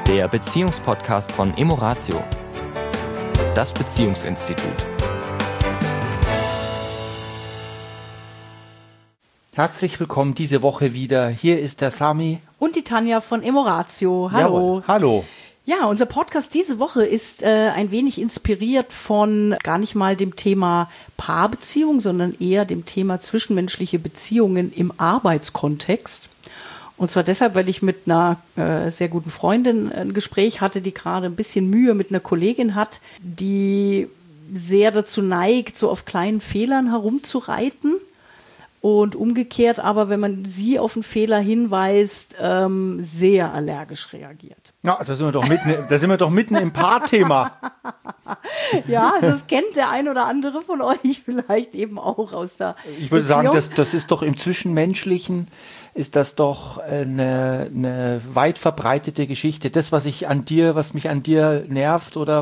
der Beziehungspodcast von Emoratio, das Beziehungsinstitut. Herzlich willkommen diese Woche wieder. Hier ist der Sami. Und die Tanja von Emoratio. Hallo. Jawohl. Hallo. Ja, unser Podcast diese Woche ist ein wenig inspiriert von gar nicht mal dem Thema Paarbeziehung, sondern eher dem Thema zwischenmenschliche Beziehungen im Arbeitskontext. Und zwar deshalb, weil ich mit einer sehr guten Freundin ein Gespräch hatte, die gerade ein bisschen Mühe mit einer Kollegin hat, die sehr dazu neigt, so auf kleinen Fehlern herumzureiten. Und umgekehrt aber, wenn man sie auf einen Fehler hinweist, sehr allergisch reagiert. Ja, da sind wir doch mitten im Paarthema. Ja, also das kennt der ein oder andere von euch vielleicht eben auch aus der Ich würde Beziehung. sagen, das ist doch im Zwischenmenschlichen, ist das doch eine weit verbreitete Geschichte. Das, was mich an dir nervt oder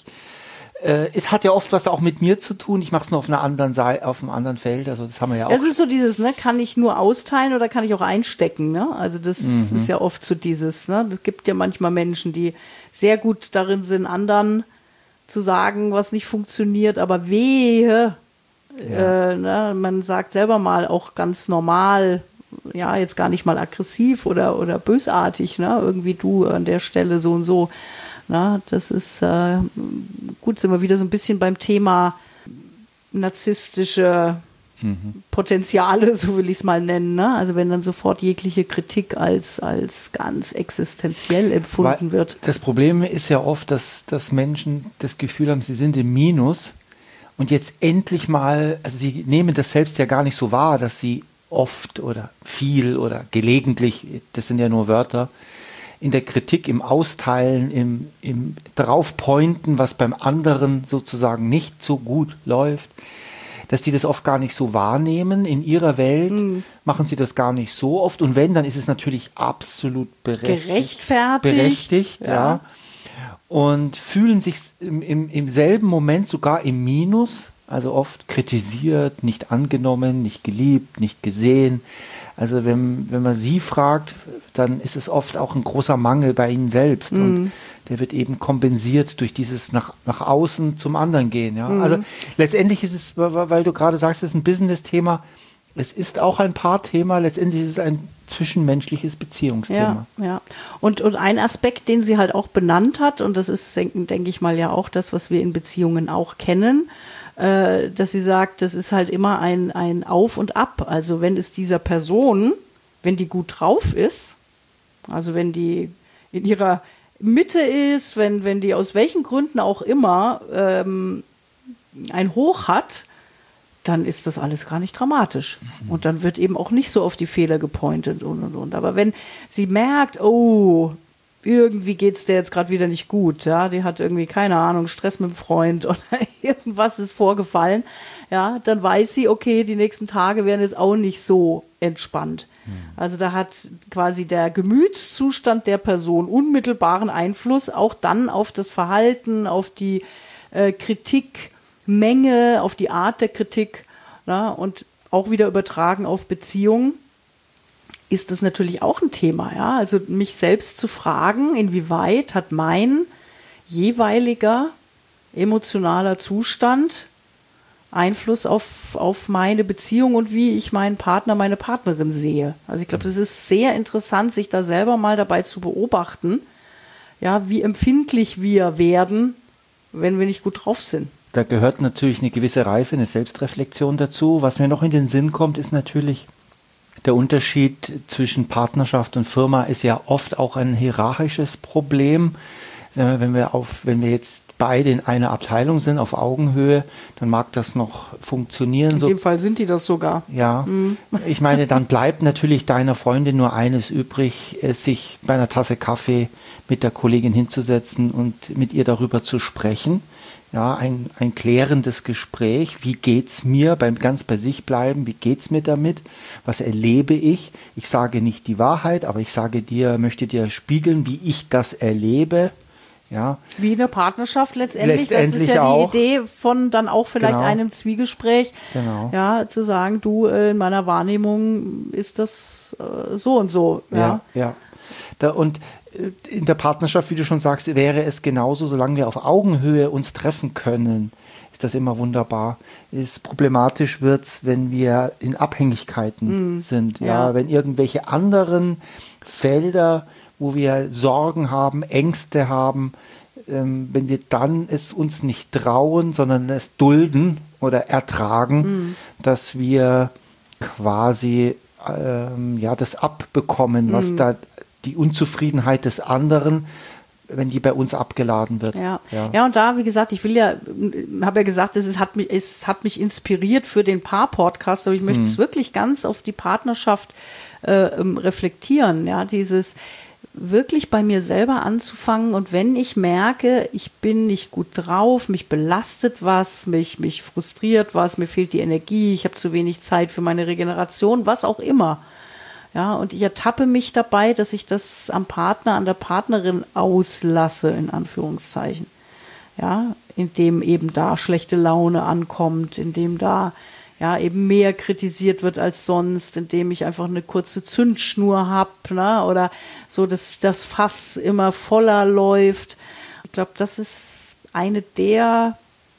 es hat ja oft was auch mit mir zu tun. Ich mache es nur auf einer anderen Seite, auf einem anderen Feld. Also das haben wir ja auch. Das ist so dieses, ne, kann ich nur austeilen oder kann ich auch einstecken, ne? Also das ist ja oft so dieses, ne? Es gibt ja manchmal Menschen, die sehr gut darin sind, anderen zu sagen, was nicht funktioniert, aber wehe, ne? Man sagt selber mal auch ganz normal, ja, jetzt gar nicht mal aggressiv oder bösartig, ne? Irgendwie du an der Stelle so und so. Na, das ist gut, sind wir wieder so ein bisschen beim Thema narzisstische Potenziale, so will ich es mal nennen. Ne? Also wenn dann sofort jegliche Kritik als ganz existenziell empfunden wird. Das Problem ist ja oft, dass Menschen das Gefühl haben, sie sind im Minus und jetzt endlich mal, also sie nehmen das selbst ja gar nicht so wahr, dass sie oft oder viel oder gelegentlich, das sind ja nur Wörter, in der Kritik, im Austeilen, im Draufpointen, was beim anderen sozusagen nicht so gut läuft, dass die das oft gar nicht so wahrnehmen. In ihrer Welt machen sie das gar nicht so oft. Und wenn, dann ist es natürlich absolut berechtigt, ja. Und fühlen sich im selben Moment sogar im Minus, also oft kritisiert, nicht angenommen, nicht geliebt, nicht gesehen. Also wenn man sie fragt, dann ist es oft auch ein großer Mangel bei ihnen selbst und der wird eben kompensiert durch dieses nach außen zum anderen gehen. Ja? Also letztendlich ist es, weil du gerade sagst, es ist ein Business-Thema, es ist auch ein Paarthema, letztendlich ist es ein zwischenmenschliches Beziehungsthema. Ja. Und ein Aspekt, den sie halt auch benannt hat, und das ist, denke ich mal, ja auch das, was wir in Beziehungen auch kennen, dass sie sagt, das ist halt immer ein Auf und Ab. Also wenn es dieser Person, wenn die gut drauf ist, also wenn die in ihrer Mitte ist, wenn die aus welchen Gründen auch immer ein Hoch hat, dann ist das alles gar nicht dramatisch. Und dann wird eben auch nicht so auf die Fehler gepointet und. Aber wenn sie merkt, oh, irgendwie geht's der jetzt gerade wieder nicht gut, ja, die hat irgendwie, keine Ahnung, Stress mit dem Freund oder irgendwas ist vorgefallen, ja, dann weiß sie, okay, die nächsten Tage werden jetzt auch nicht so entspannt. Also da hat quasi der Gemütszustand der Person unmittelbaren Einfluss auch dann auf das Verhalten, auf die Kritikmenge, auf die Art der Kritik, ja, und auch wieder übertragen auf Beziehungen. Ist das natürlich auch ein Thema, ja. Also mich selbst zu fragen, inwieweit hat mein jeweiliger emotionaler Zustand Einfluss auf meine Beziehung und wie ich meinen Partner, meine Partnerin sehe. Also ich glaube, das ist sehr interessant, sich da selber mal dabei zu beobachten, ja, wie empfindlich wir werden, wenn wir nicht gut drauf sind. Da gehört natürlich eine gewisse Reife, eine Selbstreflexion dazu. Was mir noch in den Sinn kommt, ist natürlich, der Unterschied zwischen Partnerschaft und Firma ist ja oft auch ein hierarchisches Problem. Wenn wir jetzt beide in einer Abteilung sind, auf Augenhöhe, dann mag das noch funktionieren. In dem Fall sind die das sogar. Ja, ich meine, dann bleibt natürlich deiner Freundin nur eines übrig, sich bei einer Tasse Kaffee mit der Kollegin hinzusetzen und mit ihr darüber zu sprechen. Ja, ein klärendes Gespräch. Wie geht's mir? Ganz bei sich bleiben. Wie geht's mir damit? Was erlebe ich? Ich sage nicht die Wahrheit, aber ich möchte dir spiegeln, wie ich das erlebe. Ja. Wie eine Partnerschaft letztendlich. Das ist ja auch die Idee von dann auch vielleicht einem Zwiegespräch. Genau. Ja, zu sagen, du, in meiner Wahrnehmung ist das so und so. Ja. Und in der Partnerschaft, wie du schon sagst, wäre es genauso, solange wir auf Augenhöhe uns treffen können, ist das immer wunderbar. Problematisch wird's, wenn wir in Abhängigkeiten sind. Ja, wenn irgendwelche anderen Felder, wo wir Sorgen haben, Ängste haben, wenn wir dann es uns nicht trauen, sondern es dulden oder ertragen, dass wir quasi das abbekommen, was da die Unzufriedenheit des anderen, wenn die bei uns abgeladen wird. Ja, und da, wie gesagt, habe ja gesagt, es hat mich inspiriert für den Paar-Podcast, aber ich möchte es wirklich ganz auf die Partnerschaft reflektieren, ja, dieses wirklich bei mir selber anzufangen, und wenn ich merke, ich bin nicht gut drauf, mich belastet was, mich frustriert was, mir fehlt die Energie, ich habe zu wenig Zeit für meine Regeneration, was auch immer. Ja, und ich ertappe mich dabei, dass ich das am Partner, an der Partnerin auslasse, in Anführungszeichen. Ja, indem eben da schlechte Laune ankommt, indem da eben mehr kritisiert wird als sonst, indem ich einfach eine kurze Zündschnur habe, ne? Oder so, dass das Fass immer voller läuft. Ich glaube, das ist eine der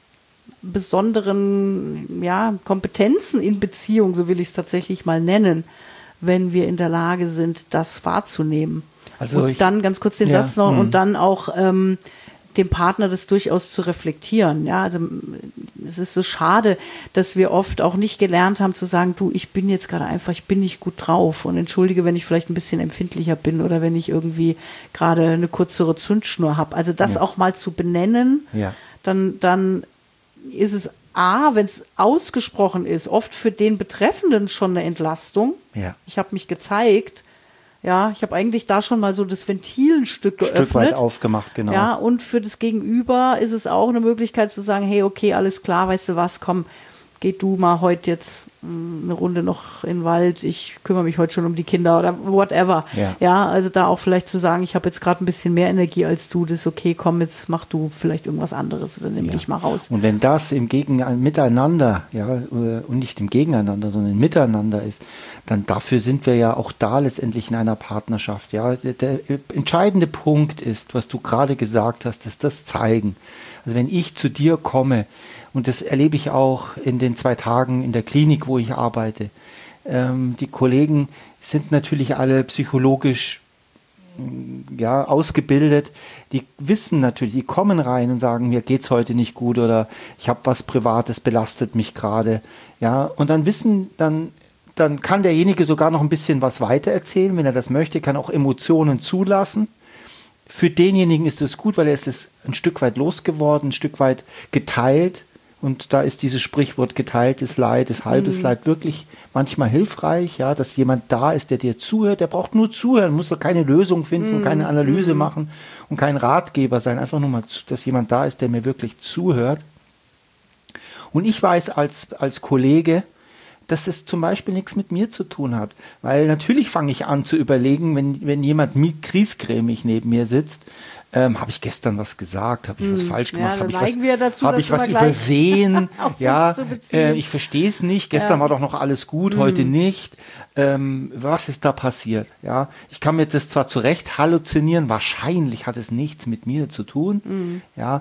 besonderen Kompetenzen in Beziehung, so will ich es tatsächlich mal nennen, wenn wir in der Lage sind, das wahrzunehmen. Also und dann ganz kurz den Satz noch und dann auch dem Partner das durchaus zu reflektieren. Ja, also es ist so schade, dass wir oft auch nicht gelernt haben zu sagen, du, ich bin jetzt gerade einfach, ich bin nicht gut drauf und entschuldige, wenn ich vielleicht ein bisschen empfindlicher bin oder wenn ich irgendwie gerade eine kürzere Zündschnur habe. Also das auch mal zu benennen, dann ist es wenn es ausgesprochen ist, oft für den Betreffenden schon eine Entlastung. Ja. Ich habe mich gezeigt. Ja, ich habe eigentlich da schon mal so das Ventil ein Stück geöffnet. Stück weit aufgemacht, genau. Ja, und für das Gegenüber ist es auch eine Möglichkeit zu sagen, hey, okay, alles klar, weißt du was, komm, geh du mal heute jetzt eine Runde noch in den Wald, ich kümmere mich heute schon um die Kinder oder whatever. Ja, also da auch vielleicht zu sagen, ich habe jetzt gerade ein bisschen mehr Energie als du, das ist okay, komm, jetzt mach du vielleicht irgendwas anderes oder nimm dich mal raus. Und wenn das im Miteinander, und nicht im Gegeneinander, sondern im Miteinander ist, dann dafür sind wir ja auch da letztendlich in einer Partnerschaft. Ja, der entscheidende Punkt ist, was du gerade gesagt hast, ist das Zeigen. Also wenn ich zu dir komme, und das erlebe ich auch in den 2 Tagen in der Klinik, wo ich arbeite. Die Kollegen sind natürlich alle psychologisch ausgebildet. Die wissen natürlich, die kommen rein und sagen, mir geht's heute nicht gut oder ich habe was Privates, belastet mich gerade. Ja, und dann kann derjenige sogar noch ein bisschen was weiter erzählen, wenn er das möchte, kann auch Emotionen zulassen. Für denjenigen ist es gut, weil er ist es ein Stück weit losgeworden, ein Stück weit geteilt. Und da ist dieses Sprichwort geteiltes Leid, das halbes Leid wirklich manchmal hilfreich, ja, dass jemand da ist, der dir zuhört. Der braucht nur zuhören, muss doch keine Lösung finden, keine Analyse machen und kein Ratgeber sein. Einfach nur mal, dass jemand da ist, der mir wirklich zuhört. Und ich weiß als Kollege, dass es zum Beispiel nichts mit mir zu tun hat. Weil natürlich fange ich an zu überlegen, wenn jemand griesgrämig neben mir sitzt, habe ich gestern was gesagt, habe ich was falsch gemacht, habe ich was übersehen, ich verstehe es nicht, gestern war doch noch alles gut, heute nicht, was ist da passiert? Ja, ich kann mir das zwar zurecht halluzinieren, wahrscheinlich hat es nichts mit mir zu tun,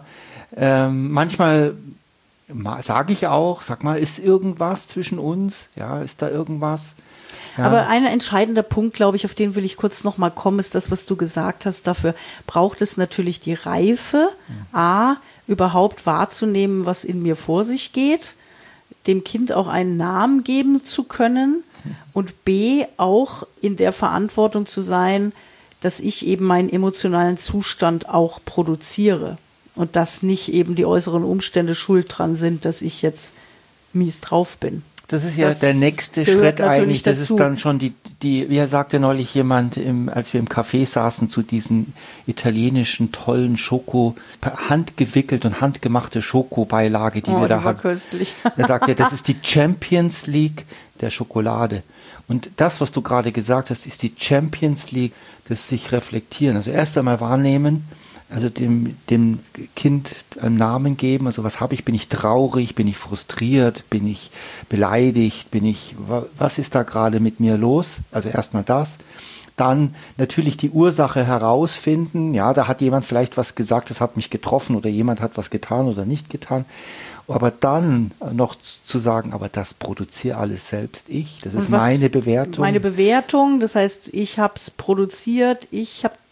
manchmal sage ich auch, sag mal, ist irgendwas zwischen uns, ist da irgendwas? Ja. Aber ein entscheidender Punkt, glaube ich, auf den will ich kurz noch mal kommen, ist das, was du gesagt hast. Dafür braucht es natürlich die Reife, überhaupt wahrzunehmen, was in mir vor sich geht, dem Kind auch einen Namen geben zu können und B, auch in der Verantwortung zu sein, dass ich eben meinen emotionalen Zustand auch produziere und dass nicht eben die äußeren Umstände schuld dran sind, dass ich jetzt mies drauf bin. Das ist ja der nächste Schritt eigentlich. Das ist dann schon wie sagte neulich jemand, als wir im Café saßen, zu diesen italienischen tollen handgewickelt und handgemachte Schokobeilage, die wir da hatten. Köstlich. Er sagte, das ist die Champions League der Schokolade. Und das, was du gerade gesagt hast, ist die Champions League des sich reflektieren. Also erst einmal wahrnehmen, also dem Kind einen Namen geben, also was habe ich, bin ich traurig, bin ich frustriert, bin ich beleidigt, was ist da gerade mit mir los? Also erstmal das. Dann natürlich die Ursache herausfinden. Ja, da hat jemand vielleicht was gesagt, das hat mich getroffen oder jemand hat was getan oder nicht getan. Aber dann noch zu sagen, aber das produziere alles selbst ich. Das ist meine Bewertung. Meine Bewertung, das heißt, ich habe es produziert, ich habe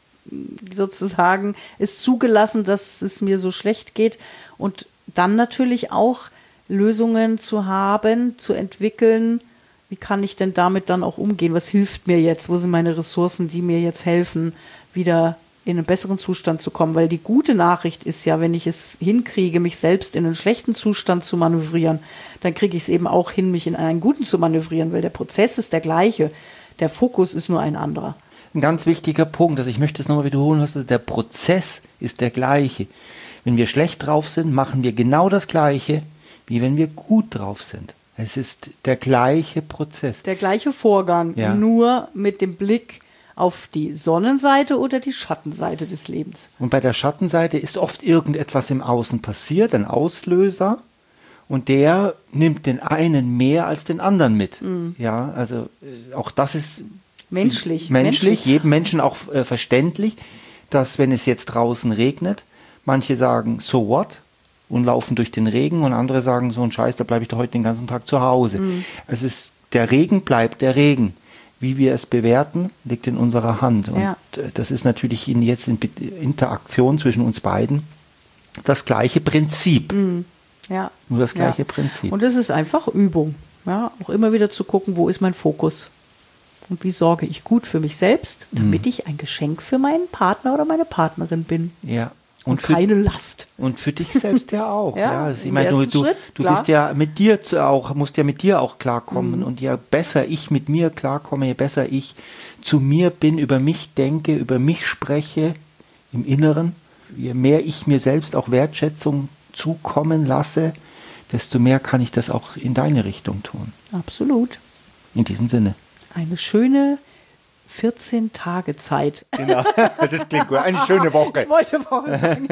sozusagen es zugelassen, dass es mir so schlecht geht. Und dann natürlich auch Lösungen zu haben, zu entwickeln. Wie kann ich denn damit dann auch umgehen? Was hilft mir jetzt? Wo sind meine Ressourcen, die mir jetzt helfen, wieder in einen besseren Zustand zu kommen? Weil die gute Nachricht ist ja, wenn ich es hinkriege, mich selbst in einen schlechten Zustand zu manövrieren, dann kriege ich es eben auch hin, mich in einen guten zu manövrieren, weil der Prozess ist der gleiche. Der Fokus ist nur ein anderer. Ein ganz wichtiger Punkt, also ich möchte es nochmal wiederholen, der Prozess ist der gleiche. Wenn wir schlecht drauf sind, machen wir genau das Gleiche, wie wenn wir gut drauf sind. Es ist der gleiche Prozess. Der gleiche Vorgang, ja. Nur mit dem Blick auf die Sonnenseite oder die Schattenseite des Lebens. Und bei der Schattenseite ist oft irgendetwas im Außen passiert, ein Auslöser, und der nimmt den einen mehr als den anderen mit. Mhm. Ja, also auch das ist menschlich, jedem Menschen auch verständlich, dass wenn es jetzt draußen regnet, manche sagen, so what? Und laufen durch den Regen und andere sagen, so ein Scheiß, da bleibe ich doch heute den ganzen Tag zu Hause. Mhm. Der Regen bleibt der Regen. Wie wir es bewerten, liegt in unserer Hand. Und das ist natürlich jetzt in Interaktion zwischen uns beiden das gleiche Prinzip. Mhm. Ja. Nur das gleiche Prinzip. Und es ist einfach Übung. Ja, auch immer wieder zu gucken, wo ist mein Fokus? Und wie sorge ich gut für mich selbst, damit ich ein Geschenk für meinen Partner oder meine Partnerin bin. Ja. Und keine Last. Und für dich selbst ja auch. Ich meine, du bist ja mit dir musst ja mit dir auch klarkommen. Und je besser ich mit mir klarkomme, je besser ich zu mir bin, über mich denke, über mich spreche im Inneren, je mehr ich mir selbst auch Wertschätzung zukommen lasse, desto mehr kann ich das auch in deine Richtung tun. Absolut. In diesem Sinne. Eine schöne 14 Tage Zeit. Genau, das klingt gut. Eine schöne Woche. Ich wollte Woche sagen.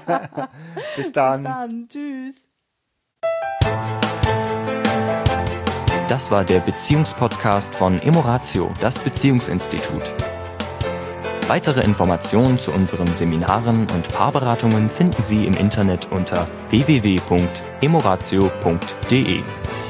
Bis dann. Bis dann. Tschüss. Das war der Beziehungspodcast von Emoratio, das Beziehungsinstitut. Weitere Informationen zu unseren Seminaren und Paarberatungen finden Sie im Internet unter www.emoratio.de.